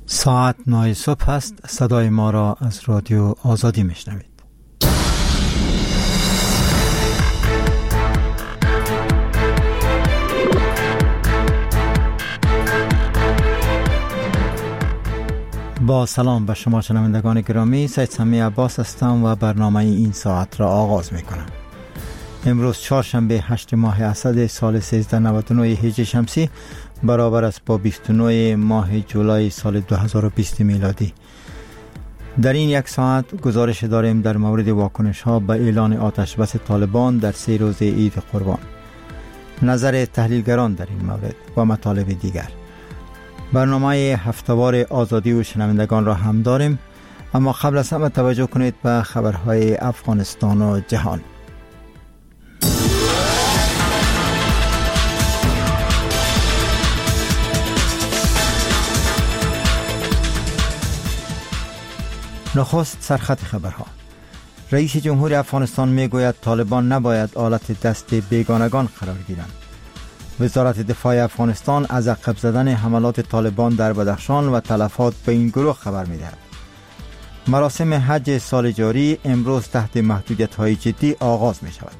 ساعت 9 صبح است. صدای ما را از رادیو آزادی میشنوید. با سلام به شما شنوندگان گرامی، سید سمی عباس هستم و برنامه این ساعت را آغاز می کنم. امروز چهارشنبه 8 ماه اسد سال 1399 هجری شمسی برابر است با 29 ماه جولای سال 2020 میلادی. در این یک ساعت گزارش داریم در مورد واکنش ها به اعلان آتش بس طالبان در 3 روز عید قربان، نظر تحلیلگران در این مورد و مطالب دیگر. برنامه هفتهوار آزادی و شنوندگان را هم داریم، اما قبل از همه توجه کنید به خبرهای افغانستان و جهان. نخست سرخط خبرها. رئیس جمهور افغانستان میگوید طالبان نباید آلت دست بیگانگان قرار گیرند. وزارت دفاع افغانستان از عقب زدن حملات طالبان در بدخشان و تلفات به این گروه خبر می‌دهد. مراسم حج سال جاری امروز تحت محدودیت‌های جدی آغاز می‌شود.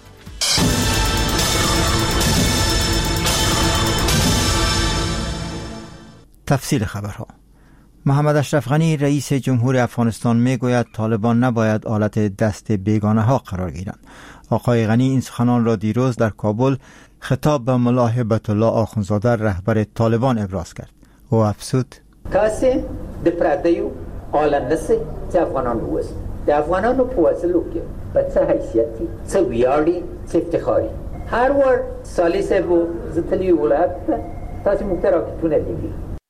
تفصیل خبرها. محمد اشرف غنی رئیس جمهور افغانستان میگوید طالبان نباید آلت دست بیگانه ها قرار گیرند. آقای غنی این سخنان را دیروز در کابل خطاب به ملا هبت الله آخوندزاده رهبر طالبان ابراز کرد. او افزود: کسی د پردیو آلندسه چه افغانان روز د افغانان رو پوازلو که به چه حیثیتی چه ویاری چه افتخاری هر ور سالی سبو زتلی ولایت تاسی مکتراکتونه دیگی.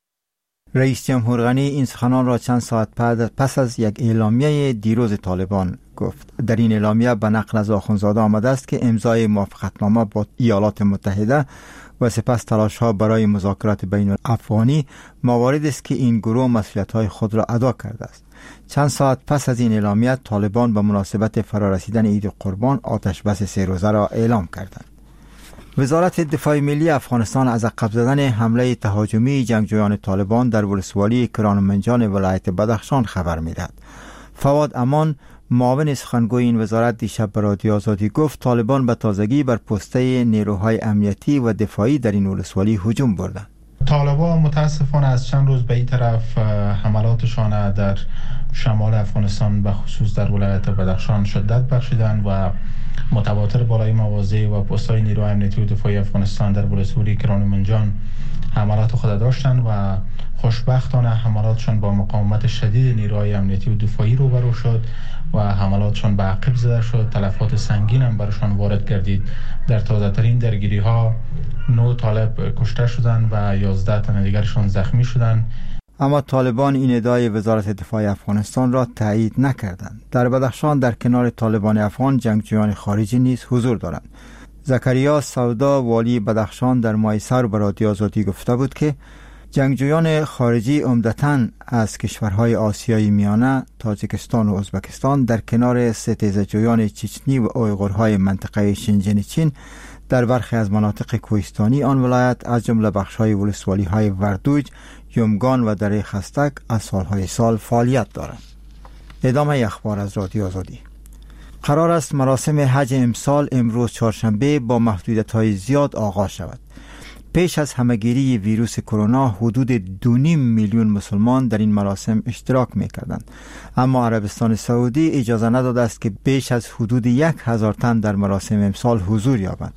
رئیس جمهور غنی این سخنان را چند ساعت پس از یک اعلامیه دیروز طالبان گفت. در این اعلامیه به نقل از آخوندزاده آمده است که امضای موافقتنامه با ایالات متحده و سپس تلاش‌ها برای مذاکرات بین الافغانی موارد است که این گروه مسئولیت‌های خود را ادا کرده است. چند ساعت پس از این اعلامیه طالبان به مناسبت فرارسیدن عید قربان آتش بس 3 روزه را اعلام کردند. وزارت دفاع ملی افغانستان از عقب زدن حمله تهاجمی جنگجویان طالبان در ولسوالی کرانمنجان ولایت بدخشان خبر می‌دهد. فواد امان معاون سخنگوی این وزارت دیشب به رادیو آزادی گفت طالبان به تازگی بر پسته نیروهای امنیتی و دفاعی در این ولسوالی هجوم بردند. طالبان متاسفانه از چند روز به این طرف حملاتشان در شمال افغانستان به خصوص در ولایت بدخشان شدت بخشیدند و متواتر بالای مواضع و پست‌های نیروهای امنیتی و دفاعی افغانستان در ولسوالی کرانمنجان حملات خود داشتند و خوشبختانه حملاتشان با مقاومت شدید نیروهای امنیتی و دفاعی روبرو شد و حملاتشان به عقب زده شد. تلفات سنگین هم برشان وارد گردید. در تازه‌ترین درگیری‌ها 9 طالب کشته شدند و 11 تن دیگرشان زخمی شدند. اما طالبان این ادعای وزارت دفاع افغانستان را تایید نکردند. در بدخشان در کنار طالبان افغان جنگجویان خارجی نیز حضور دارند. زکریا سودا والی بدخشان در ماه سر به رادیو آزادی گفته بود که جنگجویان خارجی عمدتاً از کشورهای آسیای میانه، تاجیکستان و ازبکستان در کنار ستیزجویان چچنی و اویغورهای منطقه شنژن چین در برخی از مناطق کوهستانی آن ولایت از جمله بخش‌های ولسوالی‌های وردوج، یمگان و دره خستک از سالهای سال فعالیت دارند. ادامه اخبار از رادیو آزادی. قرار است مراسم حج امسال امروز چهارشنبه با محدودیت‌های زیاد آغاز شود. پیش از همهگیری ویروس کرونا حدود 2.5 میلیون مسلمان در این مراسم اشتراک می‌کردند، اما عربستان سعودی اجازه نداده است که بیش از حدود 1000 تن در مراسم امسال حضور یابند.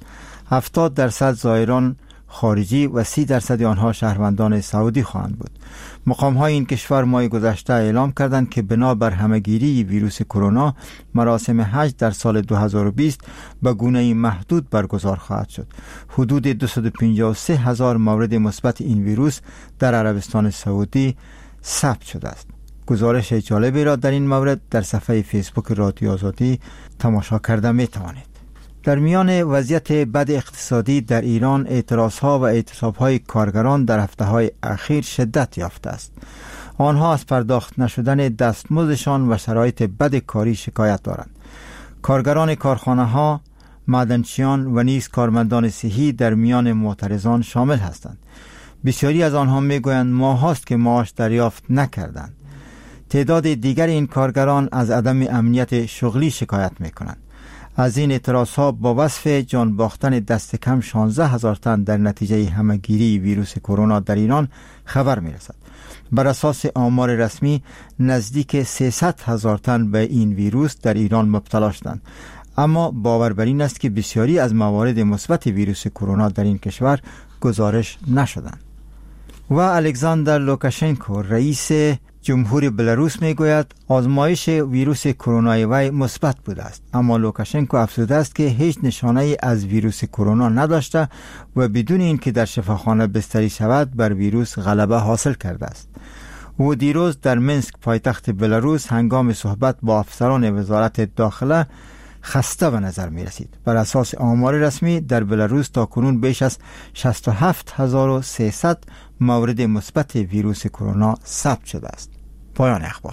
70% زائران خارجی و 30% آنها شهروندان سعودی خواهند بود. مقام‌های این کشور ماه گذشته اعلام کردند که بنابر همهگیری ویروس کرونا مراسم حج در سال 2020 به گونه‌ای محدود برگزار خواهد شد. حدود 253,000 مورد مثبت این ویروس در عربستان سعودی ثبت شده است. گزارش جالبی را در این مورد در صفحه فیسبوک رادیو آزادی تماشا کرده می‌توانید. در میان وضعیت بد اقتصادی در ایران اعتراضها و اعتصابهای کارگران در هفته‌های اخیر شدت یافته است. آنها از پرداخت نشدن دستمزدشان و شرایط بد کاری شکایت دارند. کارگران کارخانه‌ها، معدنچیان و نیز کارمندان صحی در میان معترضان شامل هستند. بسیاری از آنها میگویند ماهاست که معاش دریافت نکردند. تعداد دیگر این کارگران از عدم امنیت شغلی شکایت میکنند. از این اعتراضها با وصف جان باختن دست کم 16,000 تن در نتیجه همهگیری ویروس کرونا در ایران خبر میرسد. بر اساس آمار رسمی نزدیک 300,000 تن به این ویروس در ایران مبتلا شدند، اما باور بر این است که بسیاری از موارد مثبت ویروس کرونا در این کشور گزارش نشدند. و الکساندر لوکاشنکو رئیس جمهوری بلاروس میگوید آزمایش ویروس کرونای وی مثبت بوده است، اما لوکاشنکو افزوده است که هیچ نشانه‌ای از ویروس کرونا نداشته و بدون اینکه در شفاخانه بستری شود بر ویروس غلبه حاصل کرده است. او دیروز در منسک پایتخت بلاروس هنگام صحبت با افسران وزارت داخله خسته به نظر می رسید. بر اساس آمار رسمی در بلاروس تا کنون بیش از 67,300 مورد مثبت ویروس کرونا ثبت شده است. پایان اخبار.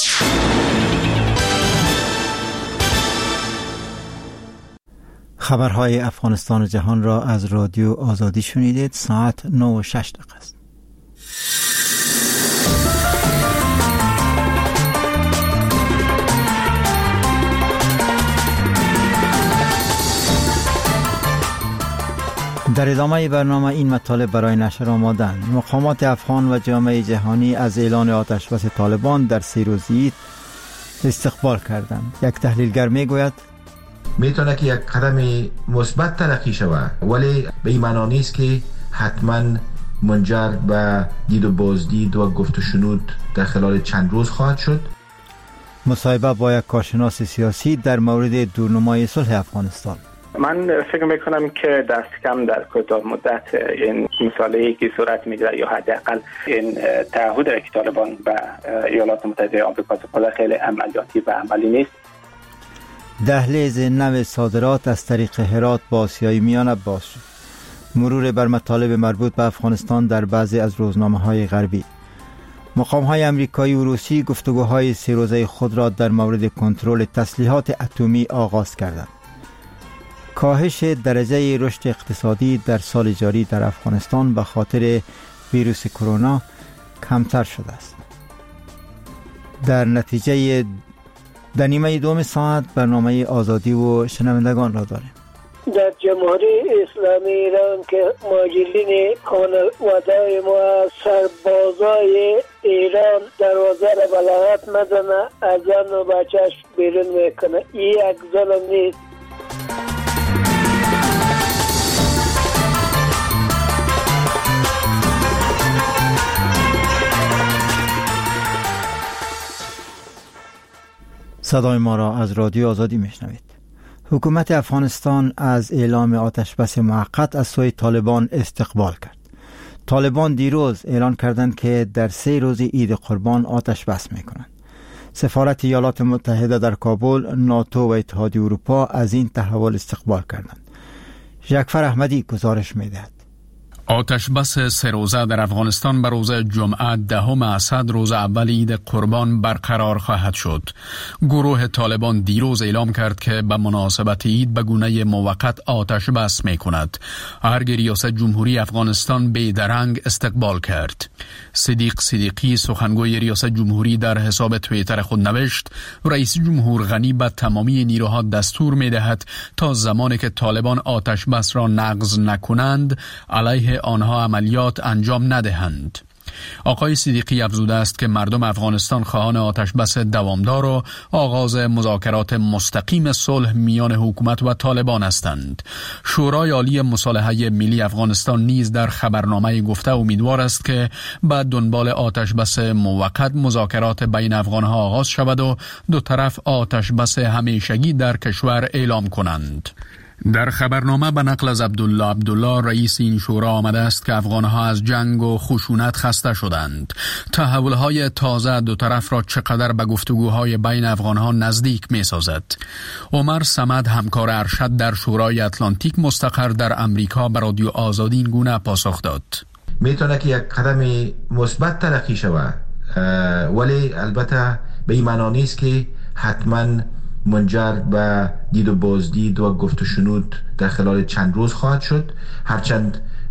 خبرهای افغانستان و جهان را از رادیو آزادی شنیدید. ساعت 9:06 است. در ادامه برنامه این مطالب برای نشر آمادند. مقامات افغان و جامعه جهانی از اعلان آتش بس طالبان در 3 روزی استقبال کردند. یک تحلیلگر میگوید میتونه که یک قدم مثبت تلقی شود، ولی به این معنی نیست که حتما منجر به دید و بازدید و گفت و شنود در خلال چند روز خواهد شد. مصاحبه با یک کارشناس سیاسی در مورد دورنمای صلح افغانستان. من فکر میکنم که دست کم در کوتاه مدت این مصالحه‌ای که صورت میگیره یا حداقل این تعهد که طالبان به ایالات متحده آمریکا سپرده خیلی عملیاتی و عملی نیست. دهلیز نو صادرات از طریق هرات با آسیای میانه باز شد. مرور بر مطالب مربوط به افغانستان در بعضی از روزنامه‌های غربی. مقام‌های آمریکایی و روسی گفتگوهای 3 روزه خود را در مورد کنترل تسلیحات اتمی آغاز کردند. کاهش درجه رشد اقتصادی در سال جاری در افغانستان به خاطر ویروس کرونا کمتر شده است. در نتیجه در نیمه دوم ساعت برنامه آزادی و شنوندگان را داریم. در جمهوری اسلامی ایران که مهاجرین خانواده ما سربازای ایران دروازه را بلغت مدنه از زن و بچهش بیرون میکنه. این یک ظلم نیست. صدای ما را از رادیو آزادی میشنوید. حکومت افغانستان از اعلام آتش بس موقت از سوی طالبان استقبال کرد. طالبان دیروز اعلان کردند که در 3 روز عید قربان آتش بس میکنند. سفارت ایالات متحده در کابل، ناتو و اتحادیه اروپا از این تحول استقبال کردند. ژکفر احمدی گزارش میدهد. آتش بس 3 روزه در افغانستان به روز جمعه 10 اسد روز اول عید قربان برقرار خواهد شد. گروه طالبان دیروز اعلام کرد که به مناسبت عید به گونه موقت آتش بس می کند. ارگ ریاست جمهوری افغانستان بیدرنگ استقبال کرد. صدیق صدیقی سخنگوی ریاست جمهوری در حساب توییتر خود نوشت رئیس جمهور غنی به تمامی نیروها دستور می دهد تا زمانی که طالبان آتش بس را نقض نکنند علیه آنها عملیات انجام ندهند. آقای صدیقی افزوده است که مردم افغانستان خواهان آتش بس دوامدار و آغاز مذاکرات مستقیم صلح میان حکومت و طالبان هستند. شورای عالی مصالحه ملی افغانستان نیز در خبرنامه گفته امیدوار است که بعد دنبال آتش بس موقت مذاکرات بین افغانها آغاز شود و دو طرف آتش بس همیشگی در کشور اعلام کنند. در خبرنامه به نقل از عبدالله رئیس این شورا آمده است که افغانها از جنگ و خشونت خسته شدند. تحولهای تازه دو طرف را چقدر به گفتگوهای بین افغانها نزدیک می سازد. عمر صمد همکار ارشد در شورای اتلانتیک مستقر در امریکا به رادیو آزادی این گونه پاسخ داد. میتونه که یک قدم مثبت تلقی شود، ولی البته به این معنی نیست که حتما منجر به دید و بازدید و گفت و شنود در خلال چند روز خواهد شد. هرچند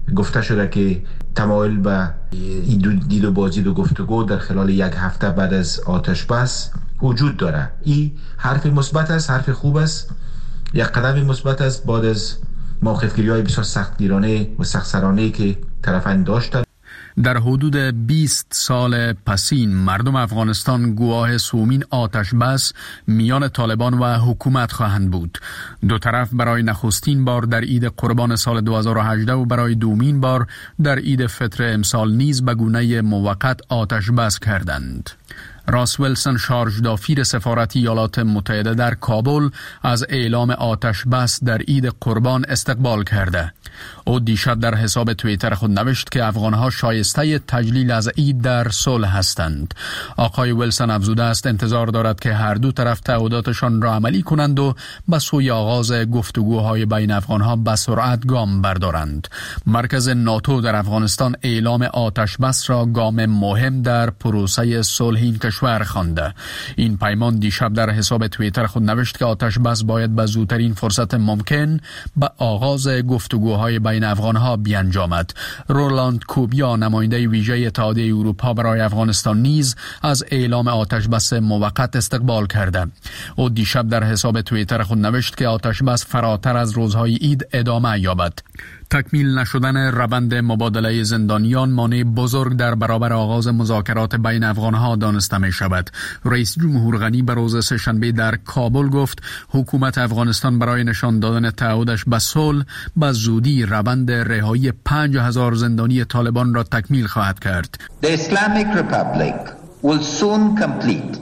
گفته شده که تمایل به دید و بازدید و گفتگو در خلال یک هفته بعد از آتش بس وجود داره. این حرف مثبت است، حرف خوب است، یک قدم مثبت است بعد از موقف‌گیری‌های بسیار سختگیرانه و سخت‌سرانه‌ای که طرفین داشتند. در حدود 20 سال پسین مردم افغانستان گواه سومین آتش بس میان طالبان و حکومت خواهند بود. دو طرف برای نخستین بار در عید قربان سال 2018 و برای دومین بار در عید فطر امسال نیز به گونه موقت آتش بس کردند. راس ویلسون شارژدافیر سفارت ایالات متحده در کابل از اعلام آتش بس در عید قربان استقبال کرده. او دیشب در حساب توییتر خود نوشت که افغانها شایسته تجلیل از عید در صلح هستند. آقای ویلسون افزوده است انتظار دارد که هر دو طرف تعهداتشان را عملی کنند و به سوی آغاز گفتگوهای بین افغانها به سرعت گام بردارند. مرکز ناتو در افغانستان اعلام آتش بس را گام مهم در پروسه صلح این کشور خوانده. این پیمان دیشب در حساب توییتر خود نوشت که آتش بس باید به زودترین فرصت ممکن به آغاز گفتگوهای بین افغانها بیانجامد. رولاند کوبیا نماینده ویژه اتحادیه اروپا برای افغانستان نیز از اعلام آتش بس موقت استقبال کرده. او دیشب در حساب توییتر خود نوشت که آتش بس فراتر از روزهای عید ادامه یابد. تکمیل نشدن روند مبادله زندانیان مانع بزرگ در برابر آغاز مذاکرات بین افغانها دانسته می شود. رئیس جمهور غنی به روز سه‌شنبه در کابل گفت حکومت افغانستان برای نشان دادن تعهدش به صلح به زودی روند رهایی 5000 زندانی طالبان را تکمیل خواهد کرد. The Islamic Republic will soon complete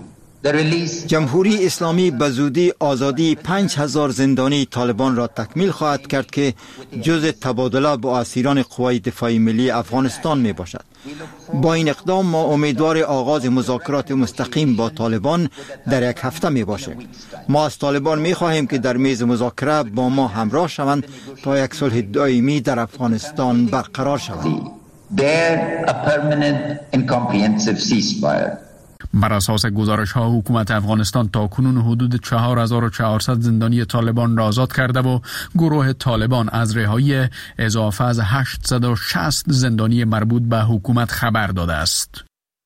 جمهوری اسلامی به زودی آزادی 5000 زندانی طالبان را تکمیل خواهد کرد که جزء تبادله با اسیران قوای دفاعی ملی افغانستان می باشد. با این اقدام ما امیدوار آغاز مذاکرات مستقیم با طالبان در یک هفته می باشه. ما از طالبان می خواهیم که در میز مذاکره با ما همراه شوند تا یک صلح دائمی در افغانستان برقرار شود. بر اساس گزارش ها حکومت افغانستان تاکنون حدود 4400 زندانی طالبان را آزاد کرده و گروه طالبان از رهایی اضافه از 860 زندانی مربوط به حکومت خبر داده است.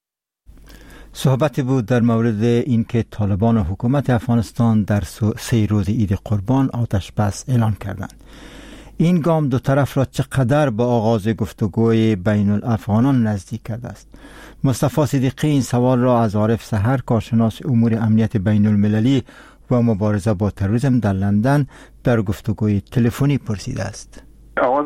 صحبت بود در مورد اینکه طالبان و حکومت افغانستان در 3 روز عید قربان آتش بس اعلان کردند. این گام دو طرف را چقدر با آغاز گفتگوی بین الافغانان نزدیک کرده است. مصطفی صدیقی این سوال را از عارف سحر کارشناس امور امنیت بین المللی و مبارزه با تروریسم در لندن در گفتگوی تلفنی پرسیده است. آغاز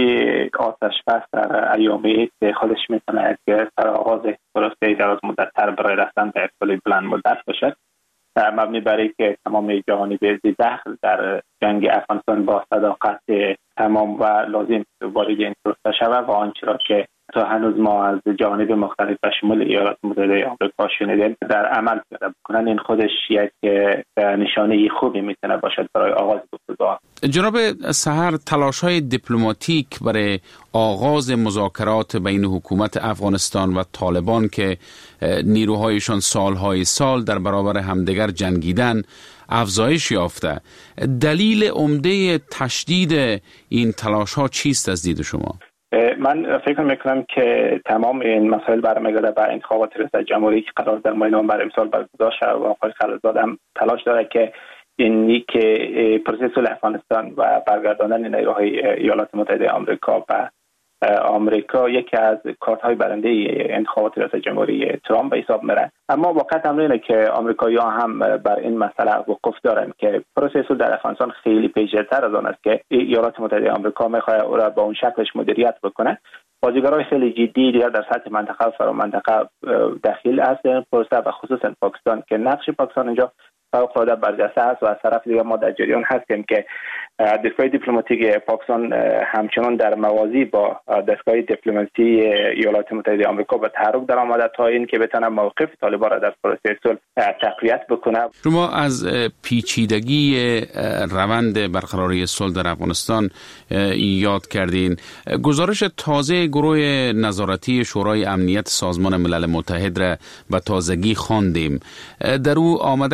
آتش بس در ایام عید خودش میتونه که سر آغاز پروسه دراز مدت‌تر برای رسیدن به صلح بلند مدت باشد. مبنی بر اینکه تمام جوانب دخل در جنگ افغانستان با صداقت تمام و لازم وارد این پروسه شود و آنچه را که تا هنوز ما از جانب مختلف و شمول ایالات متحده آمریکا شنیدیم در عمل پیاده بکنن، این خودش یک نشانه خوبی میتونه باشد برای آغاز گفتگوها. جناب سحر، تلاش‌های دیپلماتیک برای آغاز مذاکرات بین حکومت افغانستان و طالبان که نیروهایشان سالهای سال در برابر همدیگر جنگیدن افزایش یافته، دلیل عمده تشدید این تلاش‌ها چیست از دید شما؟ من فکر میکنم که تمام این مسائل برمیگرده به انتخابات ریاست جمهوری که قرار در ماه نوامبر امسال برگزار شد و آقای خلیلزاده هم تلاش داره که اینی که پروسه صلح افغانستان و برگرداندن نیروهای ایالات متحده آمریکا و آمریکا یکی از کارت‌های برنده انتخابات ریاست جمهوری ترامپ به حساب میره. اما واقعا امر اینه که آمریکایی‌ها هم بر این مسئله وقوف دارن که پروسه صلح در افغانستان خیلی پیچیده‌تر از آن است که ایالات متحده آمریکا می‌خواد او را با اون شکلش مدیریت بکنه. بازیگرای خیلی جدی دیگر در سطح منطقه و فرامنطقه دخیل است در این پروسه و خصوصا پاکستان که نقش پاکستان اینجا فوق‌العاده برجسته است و از طرف دیگر ما در جریان هستیم که دستگاه دیپلماتیک پاکستان همچنان در موازی با دستگاه دیپلماسی ایالات متحده آمریکا به تحرک در آمده تا این که بتونه موقف طالبان را در پروسه صلح تقویت بکنه. شما از پیچیدگی روند برقراری صلح در افغانستان یاد کردین. گزارش تازه گروه نظارتی شورای امنیت سازمان ملل متحد را به تازگی خواندیم. در او آمده که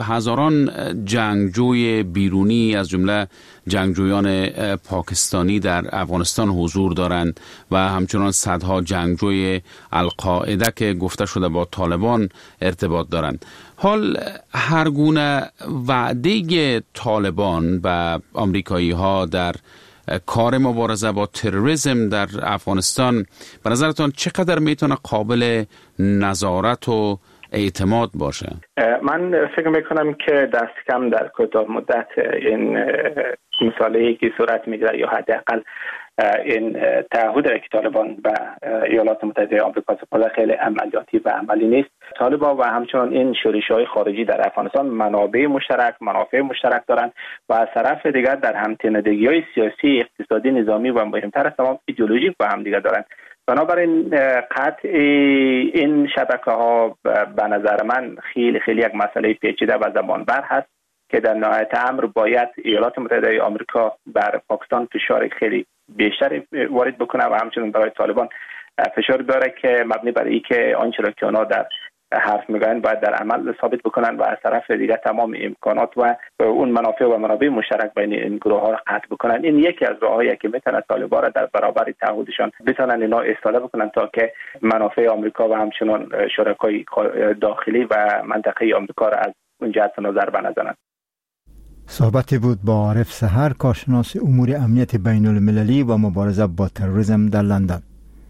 هزاران جنگجوی بیرونی از جمله جنگجویان پاکستانی در افغانستان حضور دارند و همچنان صدها جنگجوی القاعده که گفته شده با طالبان ارتباط دارند. حال هر گونه وعده طالبان و آمریکایی ها در کار مبارزه با تروریسم در افغانستان به نظرتان چقدر میتونه قابل نظارت و اعتماد باشه؟ من فکر میکنم که دست کم در کوتاه مدت این مسئله که صورت میگیره یا حداقل این تعهد که طالبان و ایالات متحده آمریکا سپرده خیلی عملیاتی و عملی نیست. طالبان و همچنان این شورش‌های خارجی در افغانستان منابع مشترک دارند و از طرف دیگر در هم‌تنیدگی‌های سیاسی، اقتصادی، نظامی و مهمتر از تمام ایدئولوژیک با هم دیگر دارند. بنابراین قطع این شبکه‌ها به نظر من خیلی یک مسئله پیچیده و زمانبر هست که در نهایت امر باید ایالات متحده آمریکا بر پاکستان فشار خیلی بیشتری وارد بکنه و همچنین برای طالبان فشار بیاره که مبنی بر اینکه آنچه را که آنها در حرف میگن باید در عمل ثابت بکنن و از طرف دیگر تمام امکانات و اون منافع و منابع مشترک بین این گروه ها را قطع بکنن. این یکی از راههایی که میتونه طالبان را در برابر تعهدشان بتونن اینا استفاده بکنن تا که منافع آمریکا و همچنین شرکای داخلی و منطقه آمریکا را از اون جهت نظر بنظرن. صحبتی بود با عارف سحر، کارشناس امور امنیت بین المللی و مبارزه با تروریسم در لندن.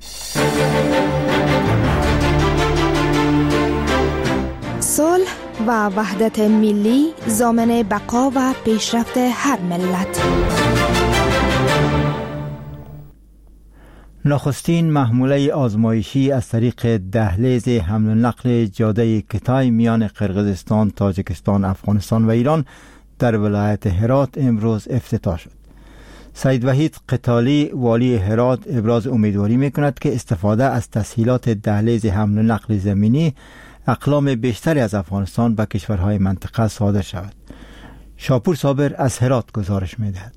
صلح و وحدت ملی ضامن بقا و پیشرفت هر ملت. نخستین محموله آزمایشی از طریق دهلیز حمل و نقل جاده کتای میان قرقیزستان، تاجیکستان، افغانستان و ایران در ولایت هرات امروز افتتاح شد. سید وحید قتالی والی هرات ابراز امیدواری میکند که استفاده از تسهیلات دهلیز حمل و نقل زمینی اقلام بیشتری از افغانستان به کشورهای منطقه صادر شود. شاپور صابر از هرات گزارش میدهد.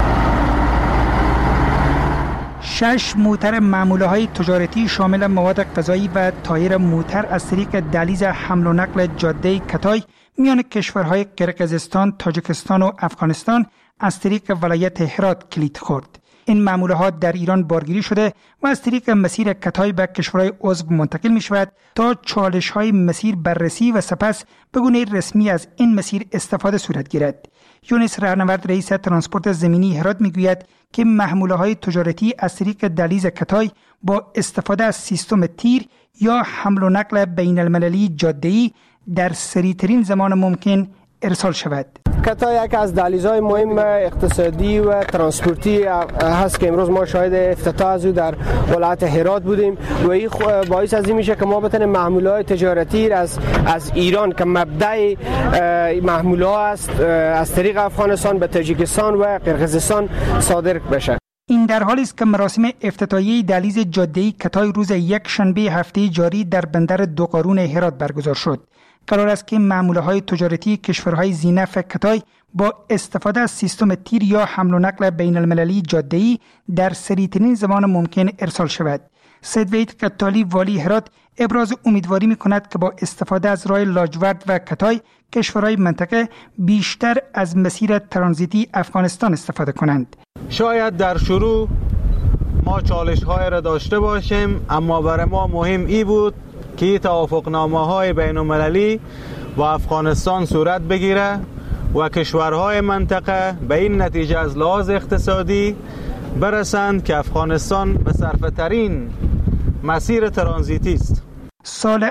6 موتر معموله های تجارتی شامل مواد غذایی و تایر موتر از طریق دهلیز حمل و نقل جاده کتای میان کشورهای قرقیزستان، تاجیکستان و افغانستان از طریق ولایت هرات کلید خورد. این معموله ها در ایران بارگیری شده و از طریق مسیر کتای به کشورهای عضو منتقل می شود تا چالش های مسیر بررسی و سپس به گونه رسمی از این مسیر استفاده صورت گیرد. یونس رهنورد رئیس ترانسپورت زمینی هرات می گوید که محموله های تجارتی از طریق دهلیز کتای با استفاده از سیستم تیر یا حمل و نقل بین المللی جاده‌ای در سریع‌ترین زمان ممکن ارسال شود. کتای یک از دهلیزهای مهم اقتصادی و ترانسپورتی هست که امروز ما شاهد افتتاح از او در ولایت هرات بودیم و این باعث از این میشه که ما بتونیم محموله‌های تجارتی از ایران که مبدأ محموله‌ها است از طریق افغانستان به تاجیکستان و قرقیزستان صادر بشه. این در حالی است که مراسم افتتاحیه دهلیز جاده‌ای کتای روز یک شنبه هفته جاری در بندر دوقارون هرات برگزار شد. قرار است که معموله‌های تجارتی کشورهای ذی‌نفع کتای با استفاده از سیستم تیر یا حمل و نقل بین المللی جاده‌ای در سریع‌ترین زمان ممکن ارسال شود. سید وحید قتالی والی هرات ابراز امیدواری می‌کند که با استفاده از راه لاجورد و کتای کشورهای منطقه بیشتر از مسیر ترانزیتی افغانستان استفاده کنند. شاید در شروع ما چالش‌های را داشته باشیم، اما برای ما مهم ای بود که توافقنامه‌های بین‌المللی و افغانستان صورت بگیره و کشورهای منطقه به این نتیجه از لحاظ اقتصادی برسند که افغانستان به صرفه‌ترین مسیر ترانزیتی است. سال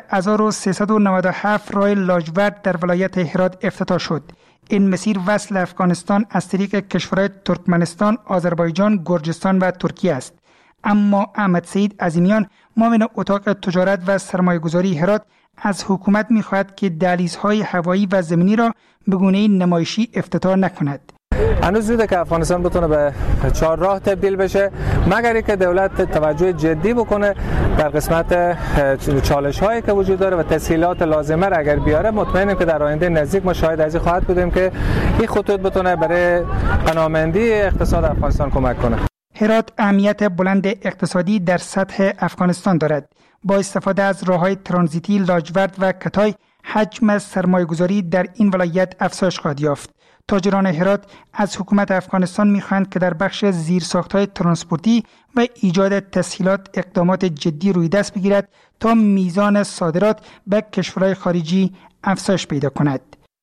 1397 راه لاجورد در ولایت هرات افتتاح شد. این مسیر وصل افغانستان از طریق کشورهای ترکمنستان، آذربایجان، گرجستان و ترکیه است. اما احمد سعید عظیمیان معاون اتاق تجارت و سرمایه‌گذاری هرات از حکومت می‌خواهد که دهلیزهای هوایی و زمینی را به گونه نمایشی افتتاح نکند. هنوز زوده که افغانستان بتونه به چهارراه تبدیل بشه مگر اینکه دولت توجه جدی بکنه در قسمت چالش‌هایی که وجود داره و تسهیلات لازمه را اگر بیاره. مطمئنم که در آینده نزدیک ما شاهد از این خواهد بودیم که این خطوط بتونه برای پناهندگی اقتصاد افغانستان کمک کنه. هرات اهمیت بلند اقتصادی در سطح افغانستان دارد. با استفاده از راه‌های ترانزیتی لاجورد و کتای حجم سرمایه‌گذاری در این ولایت افزایش خواهد یافت. تاجران هرات از حکومت افغانستان می‌خواهند که در بخش زیرساخت‌های ترانسپورتی و ایجاد تسهیلات اقدامات جدی روی دست بگیرد تا میزان صادرات به کشورهای خارجی افزایش پیدا کند.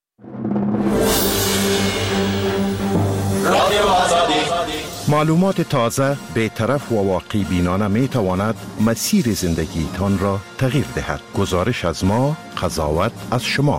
معلومات تازه، بی‌طرف و واقعی بینانه می تواند مسیر زندگی تان را تغییر دهد. گزارش از ما، قضاوت از شما.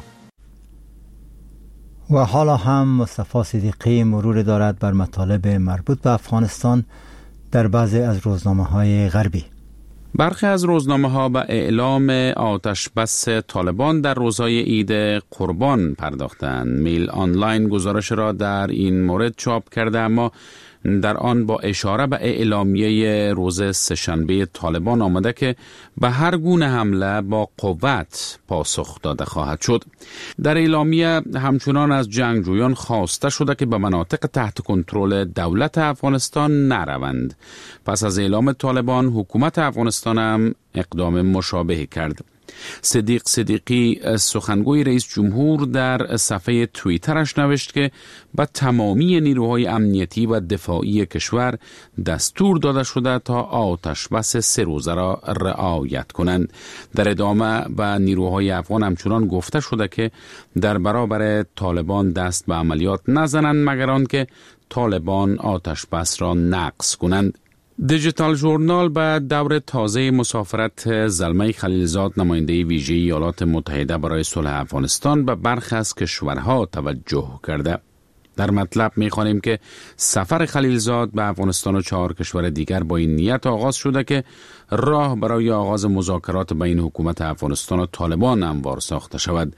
و حالا هم مصطفی صدیقی مرور دارد بر مطالب مربوط به افغانستان در بعضی از روزنامه‌های غربی. برخی از روزنامه‌ها به اعلام آتش بس طالبان در روزهای عید قربان پرداختند. میل آنلاین گزارش را در این مورد چاپ کرده، اما در آن با اشاره به اعلامیه روز سه‌شنبه طالبان آمده که به هر گونه حمله با قوت پاسخ داده خواهد شد. در اعلامیه همچنان از جنگجویان خواسته شده که به مناطق تحت کنترل دولت افغانستان نروند. پس از اعلام طالبان، حکومت افغانستان هم اقدام مشابه کرد. صدیق صدیقی سخنگوی رئیس جمهور در صفحه توییترش نوشت که به تمامی نیروهای امنیتی و دفاعی کشور دستور داده شده تا آتش بس 3 روزه را رعایت کنند. در ادامه به نیروهای افغان همچنان گفته شده که در برابر طالبان دست به عملیات نزنند مگر آنکه طالبان آتش بس را نقض کنند. دیجیتال ژورنال به دور تازه مسافرت زلمه خلیلزاد، نماینده ویژه ایالات متحده برای صلح افغانستان، به برخی از کشورها توجه کرده. در مطلب می‌خوانیم که سفر خلیلزاد به افغانستان و 4 کشور دیگر با این نیت آغاز شده که راه برای آغاز مذاکرات بین حکومت افغانستان و طالبان هموار ساخته شود.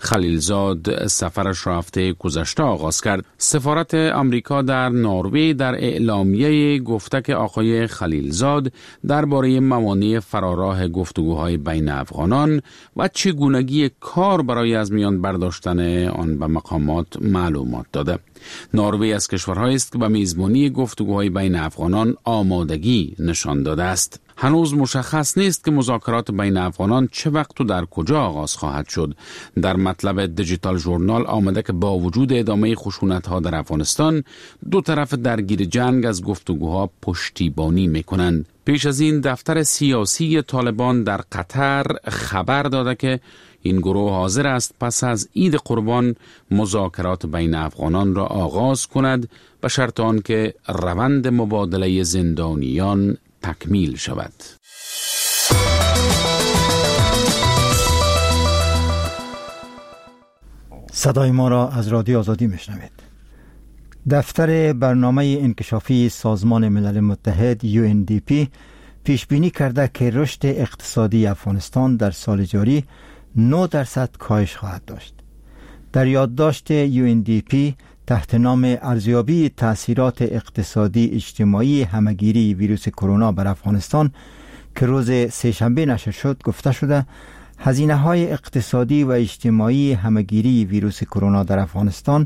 خلیلزاد سفرش را هفته گذشته آغاز کرد. سفارت آمریکا در نروژ در اعلامیه گفته که آقای خلیلزاد درباره موانع فراراه گفتگوهای بین افغانان و چگونگی کار برای از میان برداشتن آن به مقامات معلومات داده. نروژ از کشورهایی است که به میزبانی گفتگوهای بین افغانان آمادگی نشان داده است. هنوز مشخص نیست که مذاکرات بین افغانان چه وقت و در کجا آغاز خواهد شد. در مطلب دیجیتال ژورنال آمده که با وجود ادامه خشونت‌ها در افغانستان، 2 طرف درگیر جنگ از گفتگوها پشتیبانی می‌کنند. پیش از این دفتر سیاسی طالبان در قطر خبر داده که این گروه حاضر است پس از عید قربان مذاکرات بین افغانان را آغاز کند به شرط آنکه روند مبادله زندانیان تکمیل شود. صدای ما را از رادیو آزادی میشنوید. دفتر برنامه انکشافی سازمان ملل متحد UNDP پیش بینی کرده که رشد اقتصادی افغانستان در سال جاری 9% کاهش خواهد داشت. در یادداشت UNDP تحت نام ارزیابی تأثیرات اقتصادی اجتماعی همهگیری ویروس کرونا بر افغانستان که روز سه‌شنبه نشر شد گفته شده هزینه‌های اقتصادی و اجتماعی همهگیری ویروس کرونا در افغانستان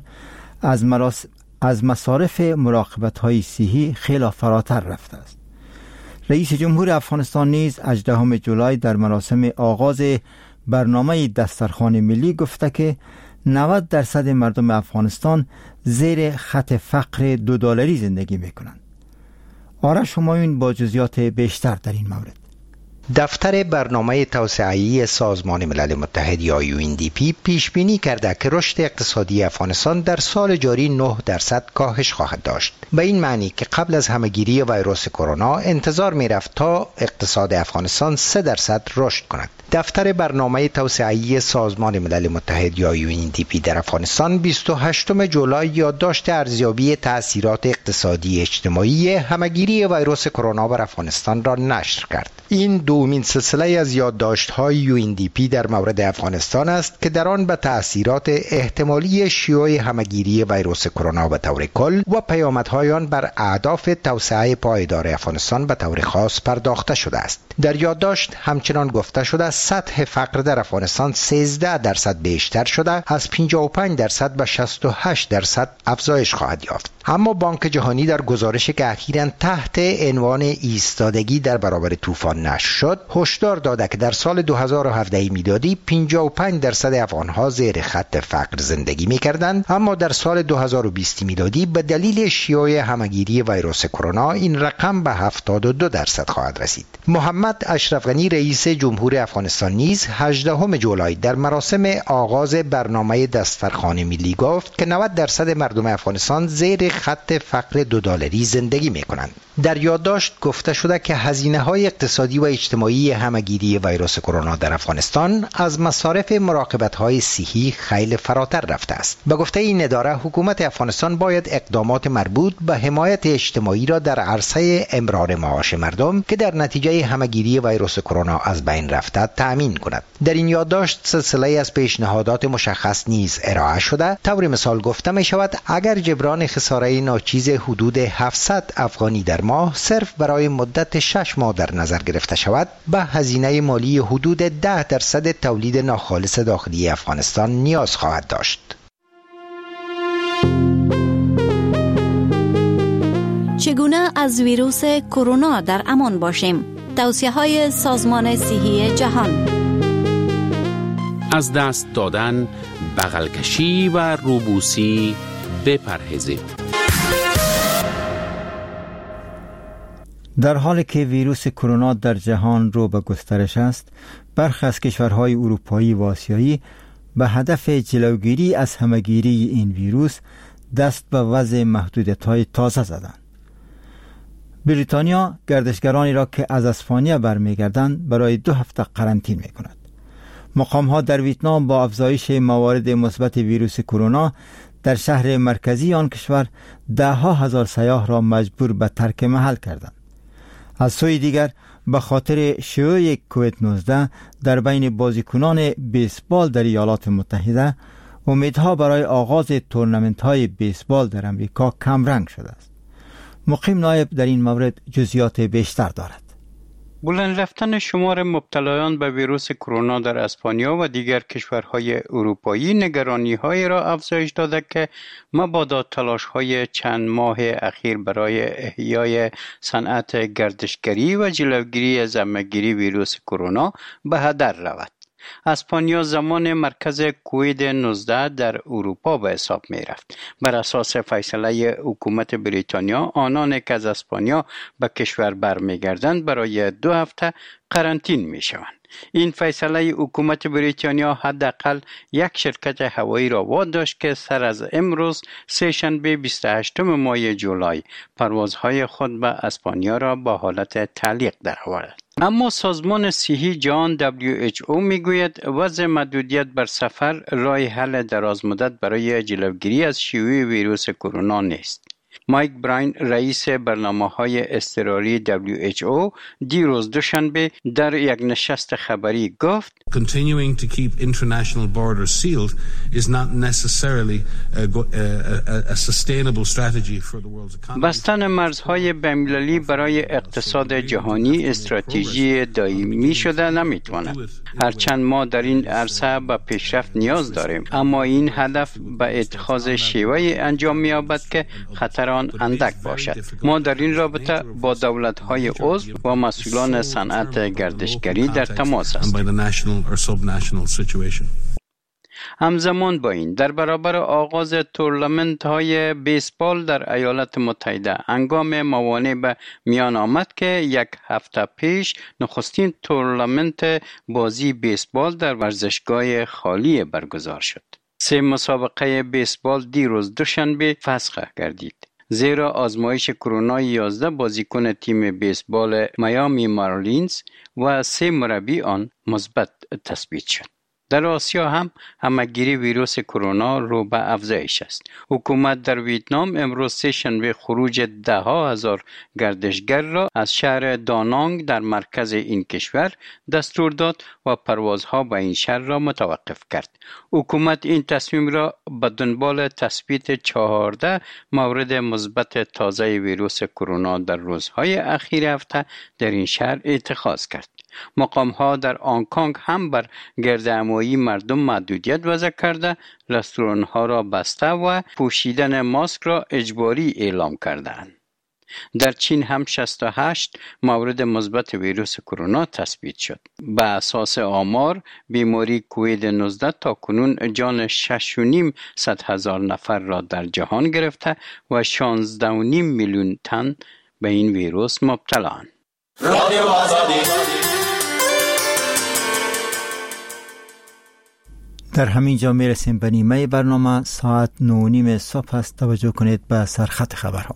از مصارف مراقبت‌های صحی خیلی فراتر رفته است. رئیس جمهور افغانستان نیز 18 جولای در مراسم آغاز برنامه دسترخوان ملی گفته که 90% مردم افغانستان زیر خط فقر $2 زندگی میکنند. آرش همایون با جزئیات بیشتر در این مورد. دفتر برنامه توسعه‌ای سازمان ملل متحد یا UNDP پیش بینی کرده که رشد اقتصادی افغانستان در سال جاری 9% کاهش خواهد داشت. به این معنی که قبل از همهگیری ویروس کرونا انتظار می‌رفت تا اقتصاد افغانستان 3% رشد کند. دفتر برنامه توسعه‌ای سازمان ملل متحد یا UNDP در افغانستان 28 جولای یادداشت ارزیابی تأثیرات اقتصادی اجتماعی همهگیری ویروس کرونا بر افغانستان را نشر کرد. این دومین سلسله از یادداشت‌های UNDP در مورد افغانستان است که در آن به تأثیرات احتمالی شیوع همهگیری ویروس کرونا به طور کل و پیامدهای آن بر اهداف توسعه پایدار افغانستان به طور خاص پرداخته شده است. در یادداشت همچنان گفته شده سطح فقر در افغانستان 13% بیشتر شده، از 55% به 68% افزایش خواهد یافت. اما بانک جهانی در گزارشی که اخیراً تحت عنوان ایستادگی در برابر طوفان نشر شد هشدار داده که در سال 2017 میلادی 55% افغانها زیر خط فقر زندگی می‌کردند، اما در سال 2020 میلادی به دلیل شیوع همهگیری ویروس کرونا این رقم به 72% خواهد رسید. محمد اشرف غنی رئیس جمهور افغانستان نیز 18 جولای در مراسم آغاز برنامه دسترخوان ملی گفت که 90% مردم افغانستان زیر خط فقر $2 زندگی می‌کنند. در یادداشت گفته شده که هزینه‌های اقتصادی و اجتماعی همهگیری ویروس کرونا در افغانستان از مصارف مراقبت‌های صحی خیلی فراتر رفته است. به گفته این اداره حکومت افغانستان باید اقدامات مربوط به حمایت اجتماعی را در عرصه امرار معاش مردم که در نتیجه همهگیری ویروس کرونا از بین رفته تأمین کند. در این یادداشت سلسله از پیشنهادات مشخص نیز ارائه شده. طور مثال گفته می شود اگر جبران خساره ناچیز حدود 700 افغانی در ماه صرف برای مدت 6 ماه در نظر گرفته شود، به هزینه مالی حدود 10% تولید ناخالص داخلی افغانستان نیاز خواهد داشت. چگونه از ویروس کرونا در امان باشیم؟ توصیه‌های سازمان صحی جهان: از دست دادن، بغل کشی و روبوسی بپرهیزید. در حالی که ویروس کرونا در جهان رو به گسترش است، برخی از کشورهای اروپایی و آسیایی به هدف جلوگیری از همهگیری این ویروس دست به وضع محدودیت‌های تازه زدند. بریتانیا گردشگرانی را که از اسپانیا برمیگردند برای 2 هفته قرنطینه می‌کند. مقام‌ها در ویتنام با افزایش موارد مثبت ویروس کرونا در شهر مرکزی آن کشور 10,000 سیاح را مجبور به ترک محل کردند. از سوی دیگر به خاطر شیوع کووید 19 در بین بازیکنان بیسبال در ایالات متحده، امیدها برای آغاز تورنمنت‌های بیسبال در امریکا کم رنگ شده است. مقیم نایب در این مورد جزئیات بیشتر دارد. بلند رفتن شمار مبتلایان به ویروس کرونا در اسپانیا و دیگر کشورهای اروپایی نگرانی‌های را افزایش داده که مبادا تلاش‌های چند ماه اخیر برای احیای صنعت گردشگری و جلوگیری از عمه‌گیری ویروس کرونا به هدر رود. اسپانیا زمان مرکز کووید 19 در اروپا به حساب می رفت. بر اساس فیصله حکومت بریتانیا، آنان که از اسپانیا به کشور برمیگردند برای 2 هفته قرنطینه می شوند. این فیصله حکومت بریتانیا حداقل یک شرکت هوایی را واداشت که سر از امروز سه‌شنبه 28 ماه جولای پروازهای خود به اسپانیا را با حالت تعلیق درآورد. اما سازمان صحی جهان WHO میگوید وضع محدودیت بر سفر راه حل درازمدت برای جلوگیری از شیوع ویروس کرونا نیست. مایک براین رئیس برنامه‌های اضطراری WHO دیروز دوشنبه در یک نشست خبری گفت Continuing to keep international borders sealed is not necessarily a sustainable strategy for the world's economy. بستن مرزهای بین‌المللی برای اقتصاد جهانی استراتژی دائمی شده نمیتواند. هرچند ما در این عرصه به پیشرفت نیاز داریم، اما این هدف به اتخاذ شیوهی انجام می‌یابد که خطر آن اندک باشد. ما در این رابطه با دولت‌های عضو و مسئولان صنعت گردشگری در تماس هستیم. همزمان با این در برابر آغاز تورنمنت‌های بیسبال در ایالات متحده هنگام موانع به میان آمد که 1 هفته پیش نخستین تورنمنت بازی بیسبال در ورزشگاه خالی برگزار شد. 3 مسابقه بیسبال دیروز دوشنبه فسخ گردید، زیرا آزمایش کرونا 11 بازیکن تیم بیسبال میامی مارلینز و 3 مربی آن مثبت تثبیت شد. در آسیا هم همه‌گیری ویروس کرونا رو به افزایش است. حکومت در ویتنام امروز سه‌شنبه خروج 10,000 گردشگر را از شهر دانانگ در مرکز این کشور دستور داد و پروازها به این شهر را متوقف کرد. حکومت این تصمیم را به دنبال تثبیت 14 مورد مثبت تازه ویروس کرونا در روزهای اخیر هفته در این شهر اتخاذ کرد. مقام‌ها در هنگ‌کنگ هم بر گردهمایی مردم محدودیت وضع کرده، رستوران‌ها را بسته و پوشیدن ماسک را اجباری اعلام کردند. در چین هم 68 مورد مثبت ویروس کرونا تثبیت شد. به اساس آمار بیماری کووید 19 تا کنون جان 6.5 نفر را در جهان گرفته و 16.5 میلیون تن به این ویروس مبتلااند. رادیو آزادی. در همین جا میرسیم به نیمه برنامه. ساعت 9:30 صبح است. توجه کنید به سرخط خبرها.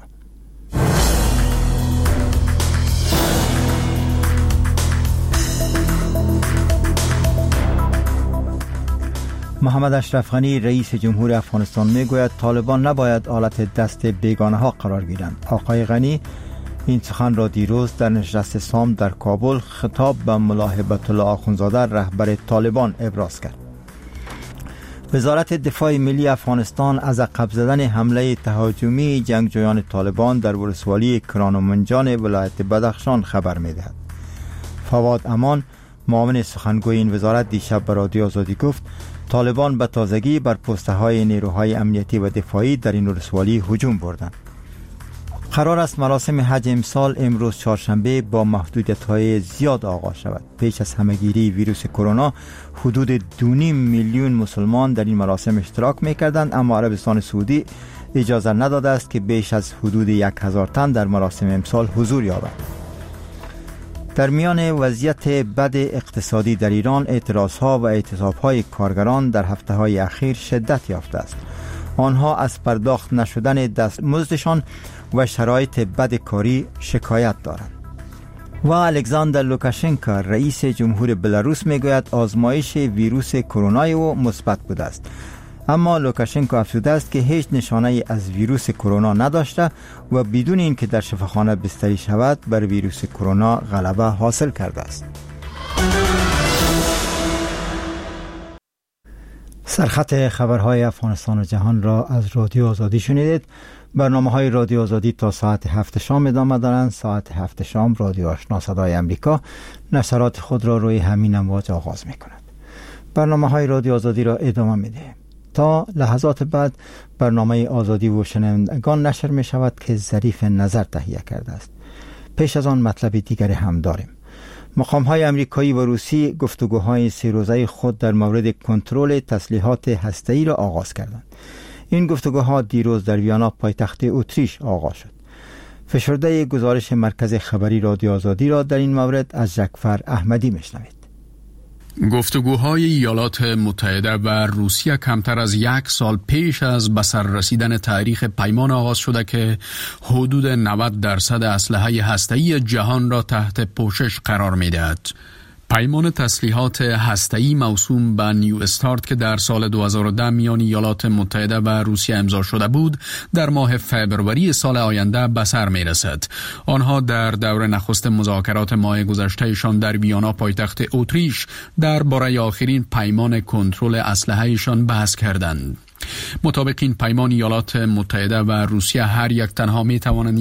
محمد اشرف غنی رئیس جمهور افغانستان میگوید طالبان نباید آلت دست بیگانه ها قرار گیرند. آقای غنی این سخن را دیروز در نشست سام در کابل خطاب به ملا هیبت الله آخوندزاده رهبر طالبان ابراز کرد. وزارت دفاع ملی افغانستان از عقب زدن حمله تهاجمی جنگجویان طالبان در ولسوالی کران و منجان ولایت بدخشان خبر می‌دهد. فواد امان معاون سخنگوی این وزارت دیشب به رادیو آزادی گفت طالبان به تازگی بر پست‌های نیروهای امنیتی و دفاعی در این ولسوالی هجوم بردند. قرار است مراسم حج امسال امروز چهارشنبه با محدودیت‌های زیاد آغاز شود. پیش از همه‌گیری ویروس کرونا حدود 2.5 میلیون مسلمان در این مراسم اشتراک می‌کردند، اما عربستان سعودی اجازه نداده است که بیش از حدود 1000 تن در مراسم امسال حضور یابند. در میان وضعیت بد اقتصادی در ایران اعتراضها و اعتصاب‌های کارگران در هفته‌های اخیر شدت یافته است. آنها از پرداخت نشدن دستمزدشان و شرایط بد کاری شکایت دارند. و الکساندر لوکاشنکو رئیس جمهور بلاروس میگوید آزمایش ویروس کرونا او مثبت بوده است، اما لوکاشنکو افزوده است که هیچ نشانه از ویروس کرونا نداشته و بدون اینکه در شفاخانه بستری شود بر ویروس کرونا غلبه حاصل کرده است. سرخط خبرهای افغانستان و جهان را از رادیو آزادی شنیدید. برنامه‌های رادیو آزادی تا ساعت 7 شام ادامه دارند. ساعت 7 شام رادیو آشنا صدای امریکا نشرات خود را روی همین امواج آغاز می‌کند. برنامه‌های رادیو آزادی را ادامه می‌دهیم. تا لحظات بعد برنامه آزادی و شنوندگان نشر می‌شود که ظریف نظر تهیه کرده است. پیش از آن مطلب دیگری هم داریم. مقام‌های آمریکایی و روسی گفتگوهای 3 روزه خود در مورد کنترل تسلیحات هسته‌ای را آغاز کردند. این گفتگوها دیروز در ویانا پایتخت اتریش آغاز شد. فشرده گزارش مرکز خبری رادیو آزادی را در این مورد از جعفر احمدی میشنوید. گفتگوهای ایالات متحده و روسیه کمتر از 1 سال پیش از به سر رسیدن تاریخ پیمان آغاز شده که حدود 90% اسلحه هسته‌ای جهان را تحت پوشش قرار می‌دهد. پیمان تسلیحات هسته‌ای موسوم به نیو استارت که در سال 2010 میان ایالات متحده و روسیه امضا شده بود، در ماه فوریه سال آینده به سر می‌رسد. آنها در دور نخست مذاکرات ماه گذشتهشان در ویانا پایتخت اتریش درباره آخرین پیمان کنترل اسلحه‌شان بحث کردند. مطابق این پیمان ایالات متحده و روسیه هر یک تنها می توانند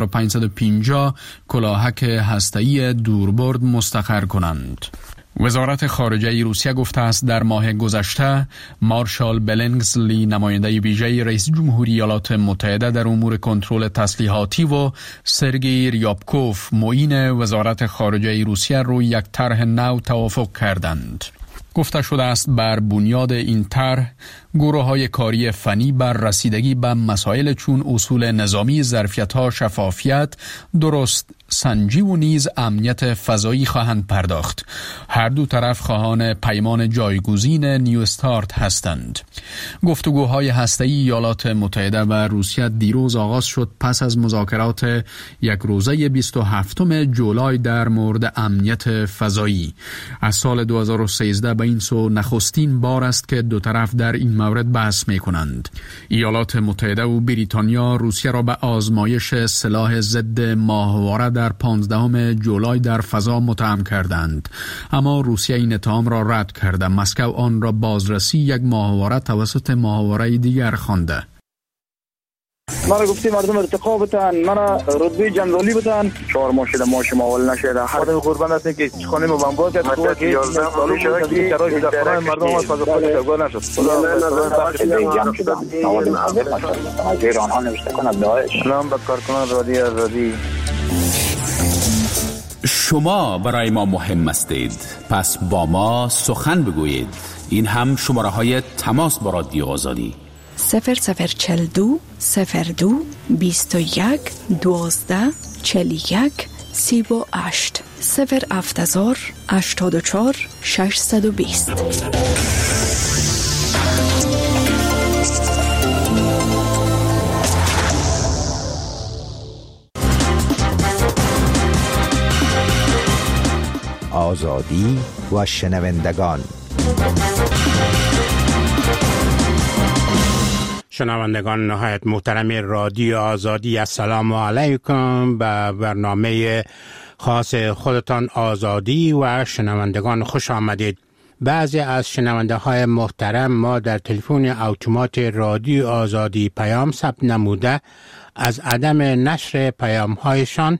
1550 کلاهک هسته‌ای دوربرد مستقر کنند. وزارت خارجه روسیه گفته است در ماه گذشته مارشال بلینگزلی نماینده ویژه رئیس جمهوری ایالات متحده در امور کنترل تسلیحاتی و سرگئی ریابکوف معین وزارت خارجه روسیه روی یک طرح نو توافق کردند. گفته شده است بر بنیاد این طرح گروه‌های کاری فنی بر رسیدگی به مسائل چون اصول نظامی، ظرفیت‌ها، شفافیت، درست سنجی و نیز امنیت فضایی خواهند پرداخت. هر دو طرف خواهان پیمان جایگزین نیو استارت هستند. گفتگوهای هسته‌ای ایالات متحده و روسیه دیروز آغاز شد پس از مذاکرات یک روزه 27 جولای در مورد امنیت فضایی. از سال 2013 به این سو نخستین بار است که دو طرف در این مورد بحث می کنند. ایالات متحده و بریتانیا روسیه را به آزمایش سلاح ضد ماهواره در 15 جولای در فضا متهم کردند، اما روسیه این اتهام را رد کرده. مسکو آن را بازرسی یک ماهواره توسط ماهواره دیگر خوانده. مرا گفتی مردم ارتقا بتن، مرا رتبه جنرالی بتن. 4 ماه شده ماشم اول نشده. هر قربان هستیم که خانه ما بمبار کرد. تو که 11 سال شده که شرایط در خانه مردم از فاز خود تگاه نشد. از ایران ها نوشته کند داعش. سلام به کارکنان رادیو آزادی. شما برای ما مهم هستید، پس با ما سخن بگویید. این هم شماره های تماس با رادیو آزادی 0042 02 21 12 41 38 070 84 620. آزادی و شنوندگان. شنوندگان نهایت محترم رادیو آزادی، السلام علیکم. به برنامه خاص خودتان آزادی و شنوندگان خوش آمدید. بعضی از شنونده های محترم ما در تلفن اتومات رادیو آزادی پیام ثبت نموده از عدم نشر پیام هایشان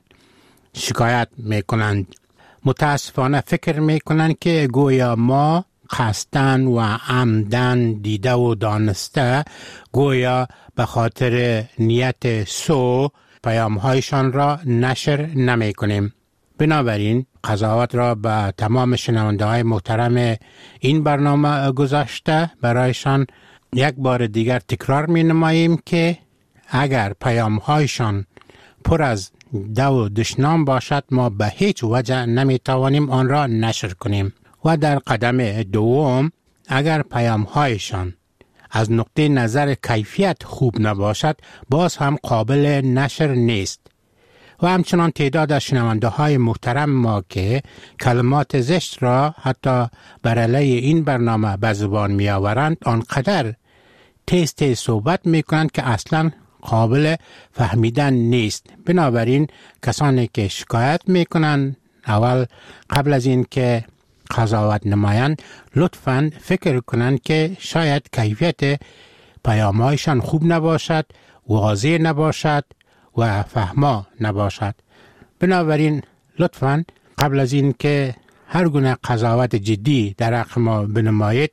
شکایت می کنند. متاسفانه فکر می کنند که گویا ما قصدن و عمدن دیده و دانسته گویا به خاطر نیت سو پیام هایشان را نشر نمی کنیم. بنابراین قضاوت را به تمام شنونده های محترم این برنامه گذاشته برایشان یک بار دیگر تکرار می نماییم که اگر پیام هایشان پر از دو دشنام باشد ما به هیچ وجه نمی توانیم آن را نشر کنیم. و در قدم دوم اگر پیام هایشان از نقطه نظر کیفیت خوب نباشد باز هم قابل نشر نیست. و همچنان تعداد از شنونده های محترم ما که کلمات زشت را حتی بر علیه این برنامه به زبان می آورند آنقدر تیز صحبت می کنند که اصلا قابل فهمیدن نیست. بنابراین کسانی که شکایت می کنند اول قبل از این که قضاوت نمایند لطفاً فکر کنند که شاید کیفیت پیام‌هایشان خوب نباشد، واضح نباشد و فهما نباشد. بنابراین لطفاً قبل از این که هر گونه قضاوت جدی در حق ما بنمایید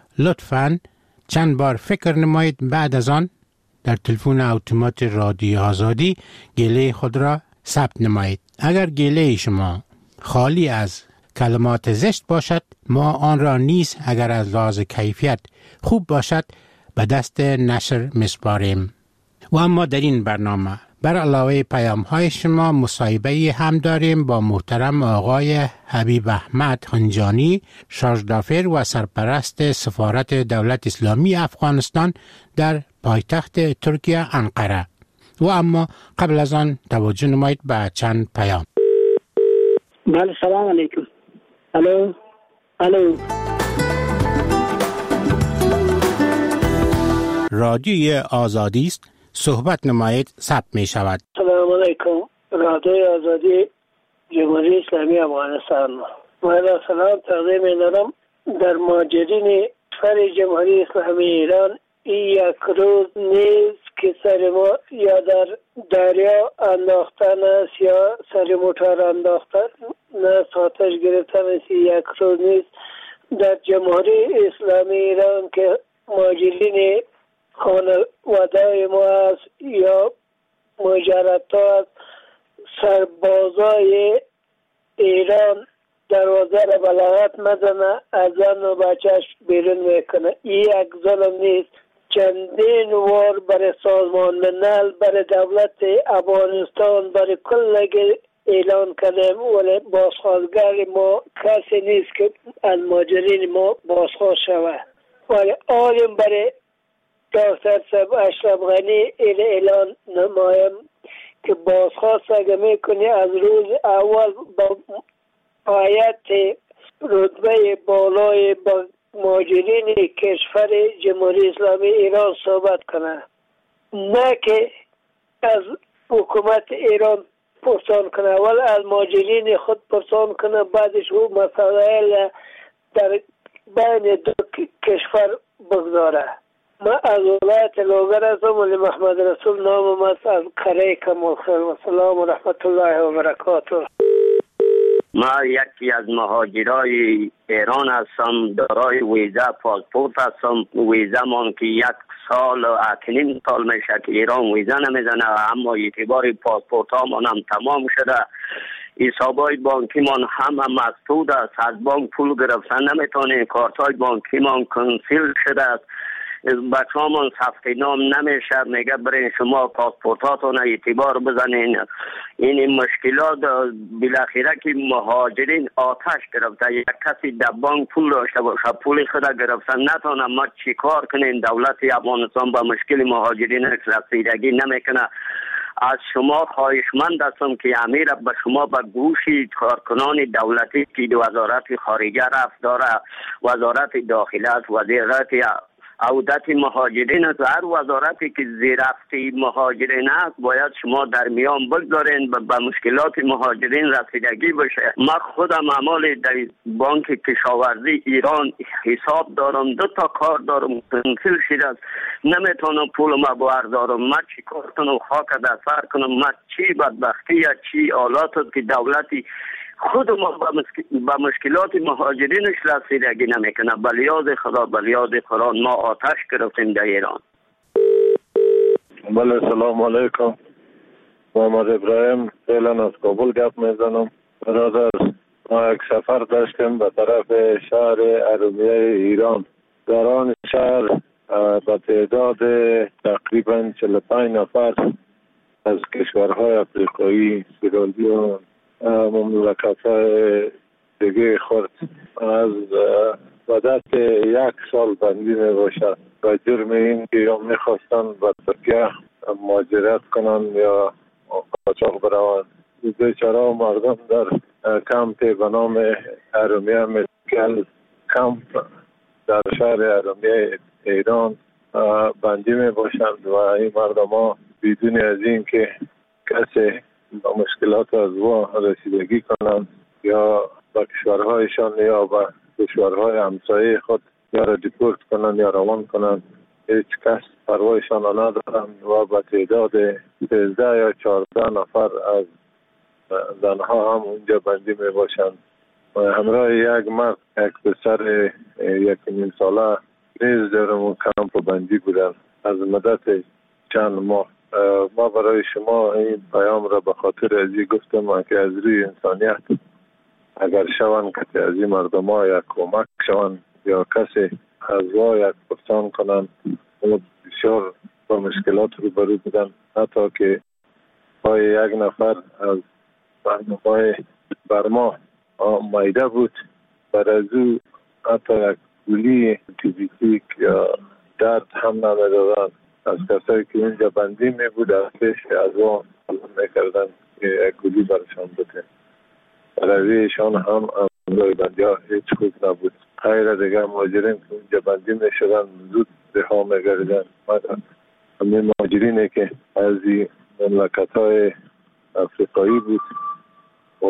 لطفاً چند بار فکر نمایید. بعد از آن در تلفن اتومات رادیو آزادی گله خود را ثبت نمایید. اگر گله شما خالی از کلمات زشت باشد ما آن را نیز اگر از لحاظ کیفیت خوب باشد به دست نشر میسپاریم. و اما در این برنامه بر علاوه پیام های شما مصاحبه هم داریم با محترم آقای حبیب احمد خنجانی، شارژدافر و سرپرست سفارت دولت اسلامی افغانستان در پایتخت ترکیه انقره. و اما قبل از آن توجه نمایید به چند پیام. بله سلام علیکم. الو رادیوی آزادی است، صحبت نمایید، ثبت می شود. سلام علیکم. رادیوی آزادی جمهوری اسلامی افغانستان. من سلام تقدیم می دارم. در ماجرین کشور جمهوری اسلامی ایران این یک روز نیست که سر ما یا در دریا انداختن است یا سر موتور انداختن نه آتش گرفتن است. یک روز نیست در جمهوری اسلامی ایران که ماجرین خانواده ما است یا مجرد است سربازای ایران دروازه را بلاغت مزنه از زن و بچهش بیرون میکنه. این یک ظلم نیست. چندین وار برای سازمان ملل، برای دولت افغانستان، برای کل اعلان کردیم ولی بازخواستگر ما کسی نیست که از ماجرین ما بازخواست شود. ولی آلیم برای دکتر صاحب اشرف غنی اعلان نمایم که بازخواست اگه میکنی از روز اول با آیت رتبه بالای با ماجرین کشور جمهوری اسلامی ایران صحبت کنه، نه که از حکومت ایران پرسان کنه ولی از ماجرین خود پرسان کنه. بعدش او مسائل در بین دو کشور بگذاره. ما از ولایت لوگر هستم ولی محمد رسول نامم است از قره کمالخیل. و سلام و رحمت الله و برکاته. ما یکی از مهاجرای ایران هستم، دارای ویزا پاسپورت هستم. ویزا من که 1 سال و 1.5 سال میشه که ایران ویزا نمیزنه، اما اعتبار پاسپورت ها من هم تمام شده. حسابای بانکی من همه مسدود است، از بانک پول گرفتن نمیتونه، کارت های بانکی من کنسل شده است، بچه ها من ثبت نام نمیشه، میگه برین شما پاسپورتاتون اعتبار بزنین. این مشکلات بالاخره که مهاجرین آتش گرفته، یک کسی در بانک پول داشته باشه پول خود گرفتن نتونه، ما چی کار کنین؟ دولت افغانستان با مشکل مهاجرین رسیدگی نمیکنه. از شما خواهشمند هستم که امیر به شما به گوشی کارکنان دولتی که وزارت خارجه رفت داره، وزارت داخله، وزارت عودت مهاجرین است، هر وزارتی که زیرفتی مهاجرین است باید شما در میان بگذارین به مشکلات مهاجرین رسیدگی بشه. من خودم اعمال در بانک کشاورزی ایران حساب دارم، 2 تا کار دارم، کنسل شده است، نمیتونم پول ما بردارم. من چی کار کنم؟ خاک در سر کنم؟ من چی بدبختی یا چی آلات است که دولتی خود ما با مشکلات مهاجرینش رسیدگی نمیکنه. بلیاد خدا، بلیاد قرآن، ما آتش گرفتیم در ایران. بله، سلام علیکم. محمد ابراهیم فعلا از کابل گپ میزنم. برادر، ما یک سفر داشتیم به طرف شهر ارومیه ایران. در آن شهر به تعداد تقریبا 45 نفر از کشورهای افریقایی، سیرالیون، مملکت‌های دیگه خود از مدت 1 سال بندی می باشد و جرم این که یا میخواستن به ترکیه مهاجرت کنن یا قاچاق بروند. بیچاره مردم در کمپ به نام ارومیه مدیکل کمپ در شهر ارومیه ایران بندی می باشند و این مردم ها بدون از این که کسی با مشکلات از وا رسیدگی کنند یا با کشورهایشان یا با کشورهای همسایه خود یا را دیپورت کنند یا روان کنند، هیچ کس پروایشان را ندارند و با تعداد 13 یا 14 نفر از زنها هم اونجا بندی می باشند و همراه یک مرد، یک پسر 1.5 ساله نیز در اون کمپ بندی بودند از مدت چند ماه. ما برای شما این پیام را به خاطر ازی گفتم که از روی انسانیت اگر شوند که از این مردم ها یک کمک شوند یا کسی از وا یک پرسان کنند، بسیار با مشکلات رو برو بودن. حتی که پای یک نفر از برنامه برما مایده بود، بر از او حتی یک گولی انتیبیوتیک یا درد هم نمیدادن. از کسایی که اینجا بندی می بود از پیش از اون میکردن که یک گولی برشان بده. رویشان هم امروی بندی ها هیچ خوب نبود. غیر دیگر مهاجرین که اینجا بندی می شدن زود به ها می گردن. همین مهاجرینی که از این مملکت های افریقایی بود و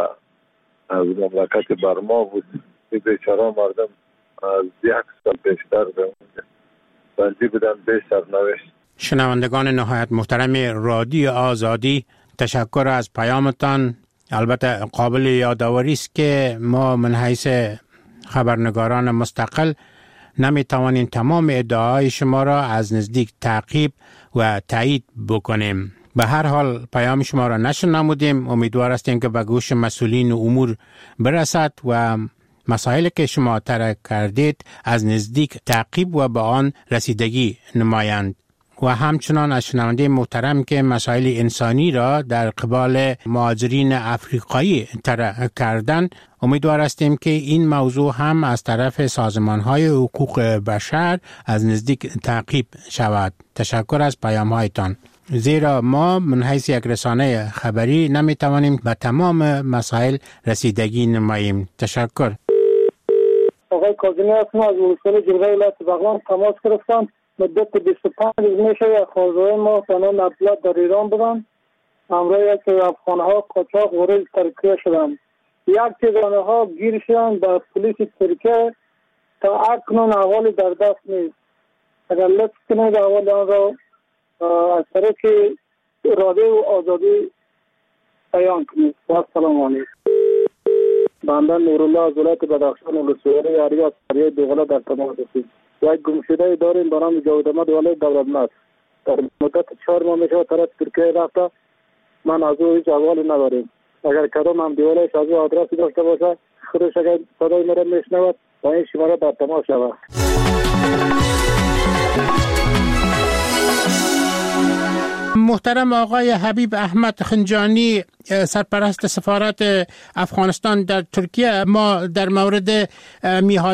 از مملکت برما بود، این بیچاره مردم از 1 سال بیشتر به اونجا بندی بودن به سرنوشت. شنوندگان نهایت محترم رادیو آزادی، تشکر از پیامتان. البته قابل یادآوری است که ما من حیث خبرنگاران مستقل نمیتوانیم تمام ادعاهای شما را از نزدیک تعقیب و تایید بکنیم. به هر حال پیام شما را نشنیدیم. امیدوار هستیم که به گوش مسئولین امور برسد و مسائلی که شما طرح کردید از نزدیک تعقیب و به آن رسیدگی نمایند. و همچنان از شنونده محترم که مسائل انسانی را در قبال مهاجرین افریقایی طرح کردن، امیدوار هستیم که این موضوع هم از طرف سازمان‌های حقوق بشر از نزدیک تعقیب شود. تشکر از پیام‌هایتان. زیرا ما من حیث یک رسانه خبری نمیتوانیم به تمام مسائل رسیدگی نماییم. تشکر. آقای کاظمی هستم از ولسوالی جلوه ولایت بغلان تماس گرفتم. مدت 25 روز میشه یک خانواده ما به نام عبدالله در ایران بودن، همراه یک افغان‌ها قاچاق وارد ترکیه شدند. یک تعداد ها گیر شدند به پلیس ترکیه. تا اکنون احوال در دست نیست. اگر لطف کنید اول آن را از طریق اراده و آزادی بیان کنید. السلام علیکم. بنده نورالله از ولایت بدخشان ولسوالی اریاس قریه دوغله در تماس هستیم. یک گمشده داریم به نام جاوید احمد ولی دولتمند. در مدت 4 ماه میشه طرف ترکیه رفته. من از او هیچ احوالی نداریم. اگر کدام هم دیوالش از او آدرسی داشته باشه خودش اگر صدای مرا میشنود با این شماره در تماس شود. محترم آقای حبیب احمد خنجانی، سرپرست سفارت افغانستان در ترکیه، ما در مورد میهاد